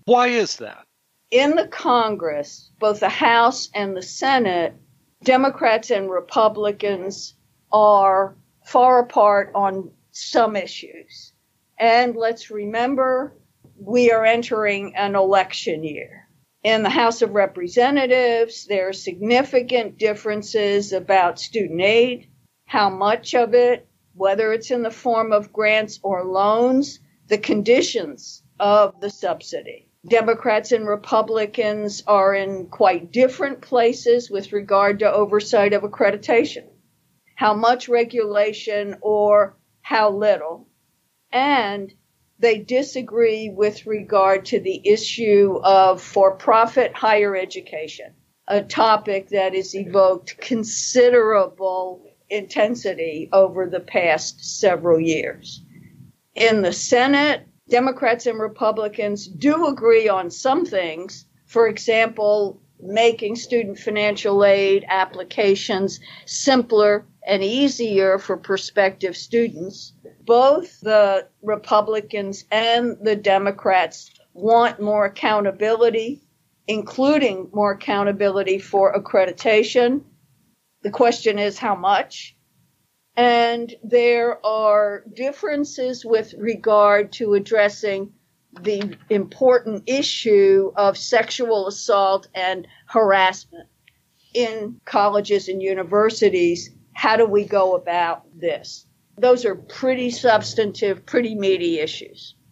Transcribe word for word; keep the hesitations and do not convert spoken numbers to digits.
Why is that? In the Congress, both the House and the Senate, Democrats and Republicans are far apart on some issues. And let's remember, we are entering an election year. In the House of Representatives, there are significant differences about student aid, how much of it, whether it's in the form of grants or loans, the conditions of the subsidy. Democrats and Republicans are in quite different places with regard to oversight of accreditation. How much regulation or how little. And they disagree with regard to the issue of for-profit higher education, a topic that has evoked considerable intensity over the past several years. In the Senate, Democrats and Republicans do agree on some things. For example, making student financial aid applications simpler and easier for prospective students. Both the Republicans and the Democrats want more accountability, including more accountability for accreditation. The question is how much? And there are differences with regard to addressing the important issue of sexual assault and harassment in colleges and universities. How do we go about this? Those are pretty substantive, pretty meaty issues.